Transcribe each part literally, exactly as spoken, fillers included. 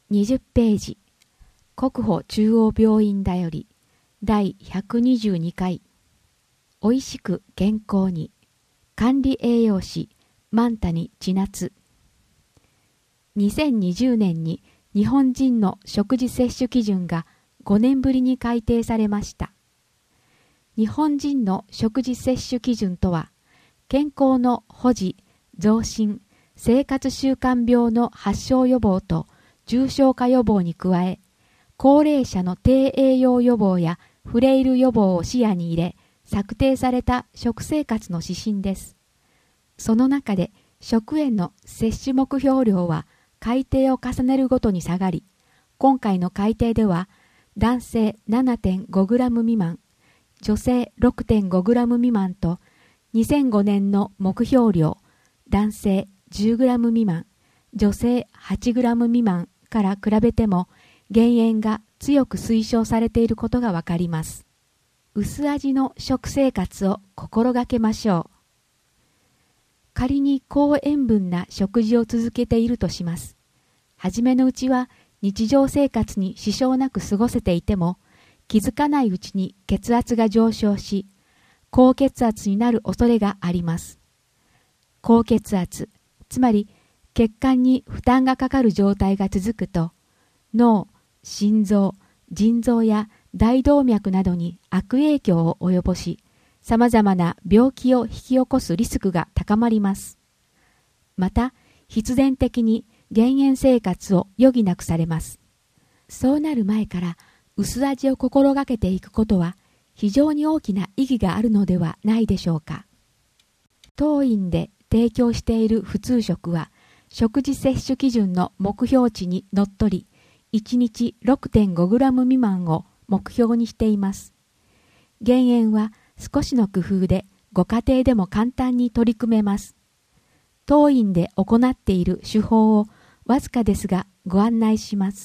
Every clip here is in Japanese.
にじゅっページ、国保中央病院だよりだいひゃくにじゅうにかい、おいしく健康に、管理栄養士万谷千夏。にせんにじゅうねんに日本人の食事摂取基準がごねんぶりに改定されました。日本人の食事摂取基準とは、健康の保持、増進、生活習慣病の発症予防と重症化予防に加え、高齢者の低栄養予防やフレイル予防を視野に入れ、策定された食生活の指針です。その中で食塩の摂取目標量は改定を重ねるごとに下がり、今回の改定では男性 ななてんごグラム 未満、女性 ろくてんごグラム 未満と、にせんごねんの目標量男性 じゅうグラム 未満、女性 はちグラム 未満から比べても減塩が強く推奨されていることがわかります。薄味の食生活を心がけましょう。仮に高塩分な食事を続けているとします。はじめのうちは日常生活に支障なく過ごせていても、気づかないうちに血圧が上昇し、高血圧になる恐れがあります。高血圧、つまり血管に負担がかかる状態が続くと、脳、心臓、腎臓や大動脈などに悪影響を及ぼし、様々な病気を引き起こすリスクが高まります。また、必然的に減塩生活を余儀なくされます。そうなる前から薄味を心がけていくことは非常に大きな意義があるのではないでしょうか。当院で提供している普通食は食事摂取基準の目標値にのっとり、いちにち ろくてんごグラム 未満を目標にしています。減塩は少しの工夫でご家庭でも簡単に取り組めます。当院で行っている手法をわずかですがご案内します。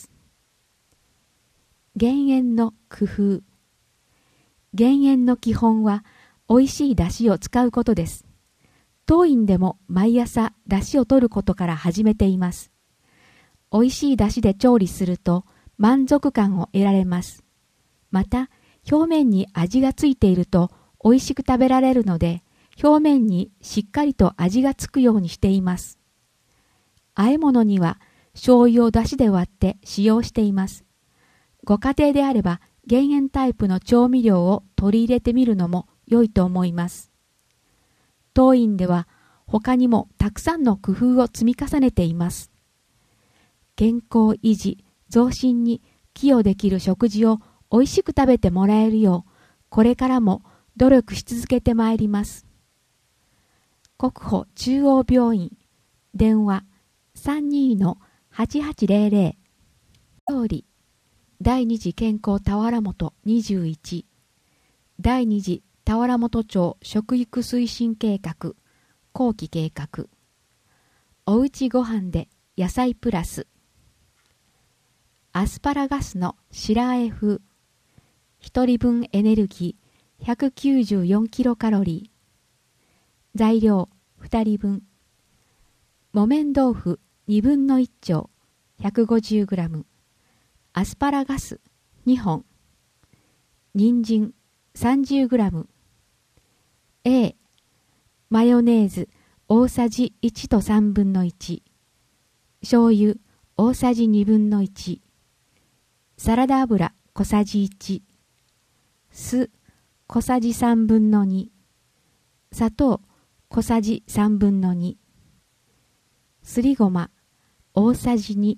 減塩の工夫。減塩の基本はおいしい出汁を使うことです。当院でも毎朝出汁を取ることから始めています。おいしい出汁で調理すると満足感を得られます。また、表面に味がついていると美味しく食べられるので、表面にしっかりと味がつくようにしています。和え物には醤油を出汁で割って使用しています。ご家庭であれば減塩タイプの調味料を取り入れてみるのも良いと思います。当院では他にもたくさんの工夫を積み重ねています。健康維持、増進に寄与できる食事をおいしく食べてもらえるよう、これからも努力し続けてまいります。国保中央病院、電話 さんにーのはちはちゼロゼロ、通り、第二次健康田原本にじゅういち、第二次田原本町食育推進計画、後期計画、おうちご飯で野菜プラス、アスパラガスの白和え風、一人分エネルギーひゃくきゅうじゅうよんキロカロリー、材料ふたりぶん、木綿豆腐にぶんのいっちょうひゃくごじゅうグラム、アスパラガスにほん、人参さんじゅうグラム、A、マヨネーズ大さじいちとさんぶんのいち、醤油大さじにぶんのいち、サラダ油小さじいち、酢小さじさんぶんのに、砂糖小さじさんぶんのに、すりごま大さじに。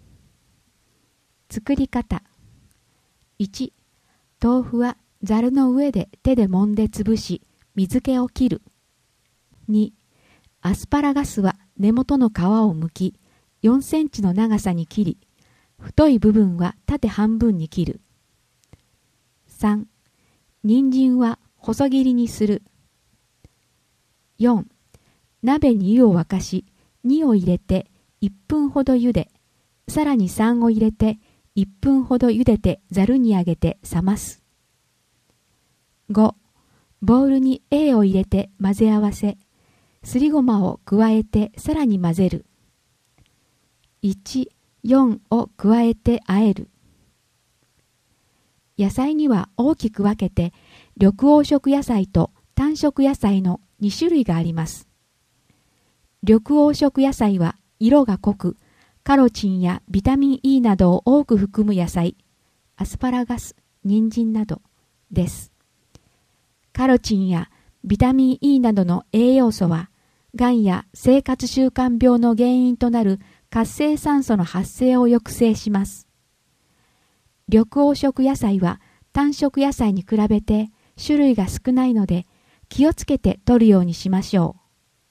作り方。いち、豆腐はざるの上で手で揉んで潰し、水気を切る。に、アスパラガスは根元の皮を剥き、よんセンチの長さに切り、太い部分は縦半分に切る。さん、人参は細切りにする。よん、鍋に湯を沸かし、にを入れていっぷんほど茹で、さらにさんを入れていっぷんほど茹でてざるにあげて冷ます。ご、ボウルに A を入れて混ぜ合わせ、すりごまを加えてさらに混ぜる。いち、 よんを加えて和える。野菜には大きく分けて緑黄色野菜と単色野菜のに種類があります。緑黄色野菜は色が濃く、カロチンやビタミン E などを多く含む野菜、アスパラガス、人参などです。カロチンやビタミン E などの栄養素は、がんや生活習慣病の原因となる活性酸素の発生を抑制します。緑黄色野菜は単色野菜に比べて種類が少ないので、気をつけて摂るようにしましょ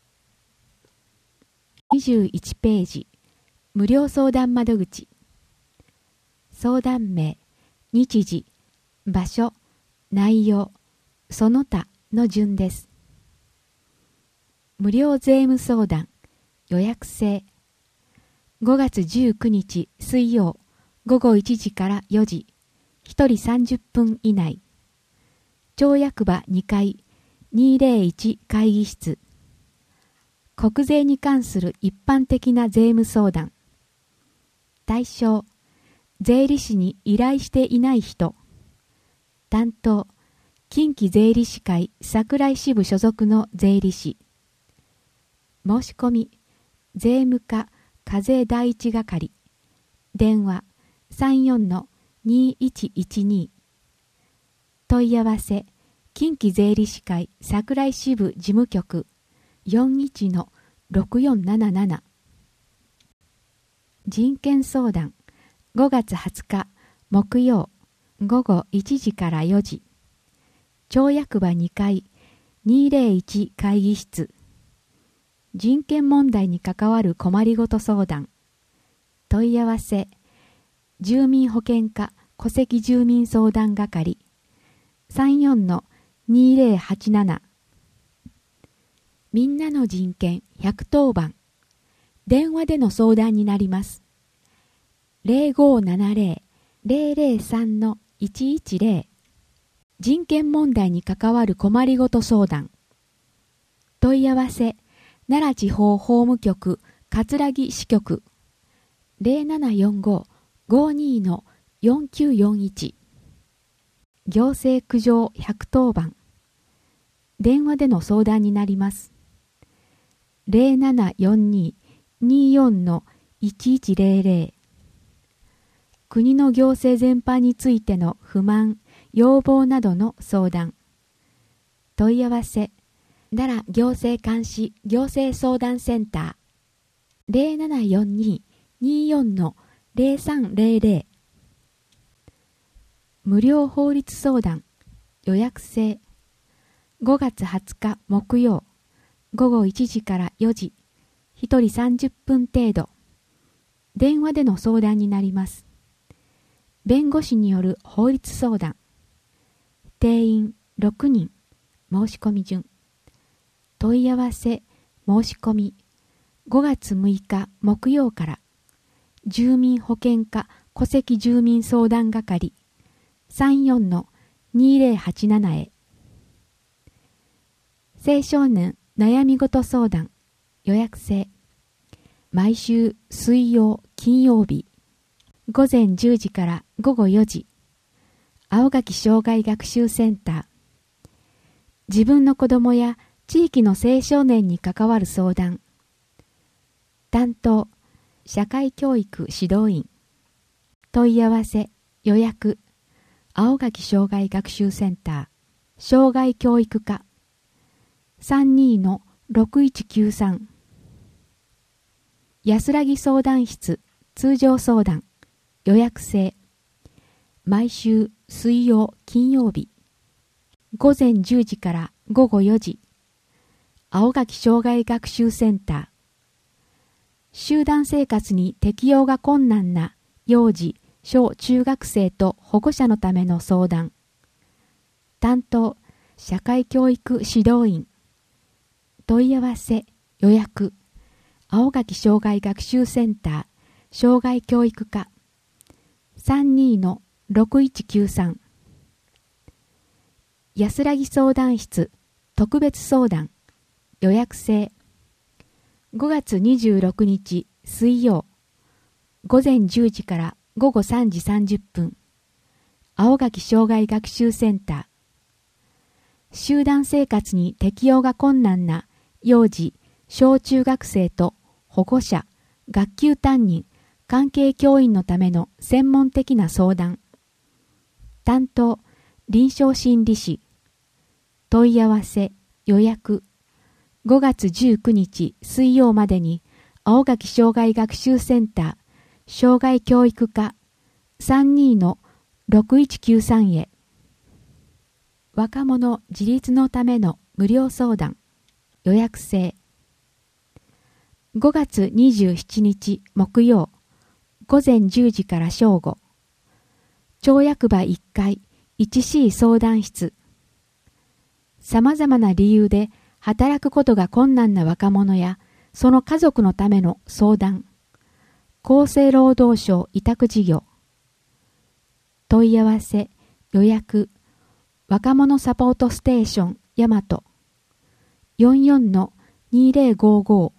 う。にじゅういちページ、無料相談窓口。相談名、日時、場所、内容、その他の順です。無料税務相談、予約制。ごがつじゅうくにち水曜、ごごいちじからよじ、ひとりさんじゅっぷん以内。町役場にかい、にーぜろいち会議室。国税に関する一般的な税務相談。対象、税理士に依頼していない人。担当、近畿税理士会桜井支部所属の税理士。申し込み、税務課課税第一係。電話 さんよんのにいちいちに。問い合わせ、近畿税理士会桜井支部事務局 よんいちのろくよんなななな。人権相談、ごがつはつか木曜、ごごいちじからよじ。町役場にかい、にーぜろいち会議室。人権問題に関わる困りごと相談。問い合わせ、住民保険課戸籍住民相談係。さんよんのにーぜろはちなな。みんなの人権ひゃくとおばん。電話での相談になります。ゼロごななゼロ ゼロゼロさんのいちいちゼロ。人権問題に関わる困りごと相談。問い合わせ、奈良地方法務局葛城支局 ゼロななよんご ごにのよんきゅうよんいち。行政苦情ひゃくとおばん。電話での相談になります。ゼロななよんに によんのいちいちゼロゼロ。国の行政全般についての不満、要望などの相談。問い合わせ、奈良行政監視行政相談センター ゼロななよんに によんのゼロさんゼロゼロ。無料法律相談、予約制。ごがつはつか木曜、ごごいちじからよじ、ひとりさんじゅっぷん程度。電話での相談になります。弁護士による法律相談。定員ろくにん、申し込み順。問い合わせ、申し込み。ごがつむいか木曜から、住民保険課戸籍住民相談係、さんよんのにぜろはちななへ。青少年悩みごと相談、予約制。毎週水曜、金曜日。ごぜんじゅうじからごごよじ。青垣障害学習センター。自分の子供や地域の青少年に関わる相談。担当、社会教育指導員。問い合わせ、予約。青垣障害学習センター。障害教育課。さんにのろくいちきゅうさん。安らぎ相談室、通常相談。予約制。毎週水曜、金曜日。ごぜんじゅうじからごごよじ。青垣障害学習センター。集団生活に適応が困難な幼児、小中学生と保護者のための相談。担当、社会教育指導員。問い合わせ、予約。青垣障害学習センター、障害教育課。さんにのろくいちきゅうさん。安らぎ相談室、特別相談。予約制。ごがつにじゅうろくにち水曜、 午前じゅうじから午後さんじさんじゅっぷん、青垣障害学習センター。集団生活に適応が困難な幼児、小中学生と保護者、学級担任、関係教員のための専門的な相談。担当、臨床心理士。問い合わせ、予約。ごがつじゅうくにち水曜までに青垣障害学習センター障害教育課 さんじゅうに ろくいちきゅうさん へ。若者自立のための無料相談。予約制。ごがつにじゅうしちにち木曜午前じゅうじから正午。町役場いっかい ワンシー 相談室。さまざまな理由で働くことが困難な若者やその家族のための相談。厚生労働省委託事業。問い合わせ、予約。若者サポートステーション大和 よんじゅうよん にせんごじゅうご。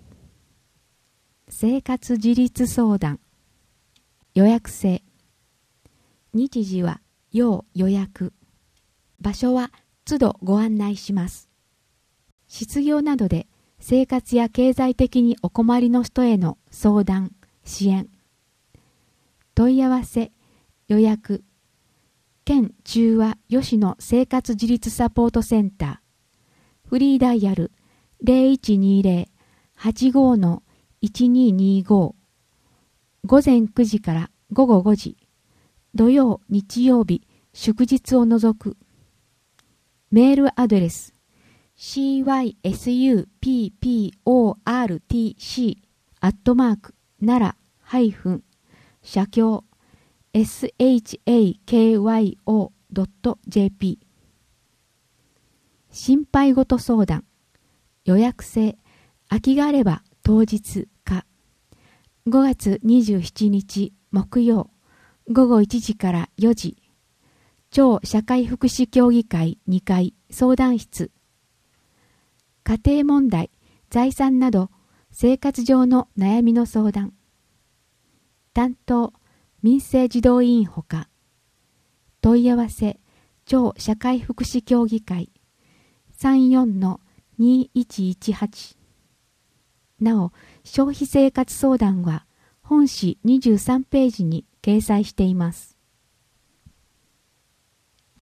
生活自立相談。予約制。日時は要予約。場所は都度ご案内します。失業などで生活や経済的にお困りの人への相談、支援。問い合わせ、予約。県中和吉野生活自立サポートセンター。フリーダイヤル ゼロいちにゼロ はちご いちににご。午前くじから午後ごじ。土曜、日曜日、祝日を除く。メールアドレス シーワイエスユーピーピーオーアールティーシー アットマークならハイフン社協 エスエイチエーケーワイオードットジェーピー。 心配事相談。予約制。空きがあれば当日か。ごがつにじゅうしちにち木曜午後いちじからよじ。町社会福祉協議会にかい相談室。家庭問題、財産など生活上の悩みの相談。担当、民生児童委員ほか。問い合わせ、町社会福祉協議会 さんじゅうよん にいちいちはち。なお、消費生活相談は本誌にじゅうさんページに掲載しています。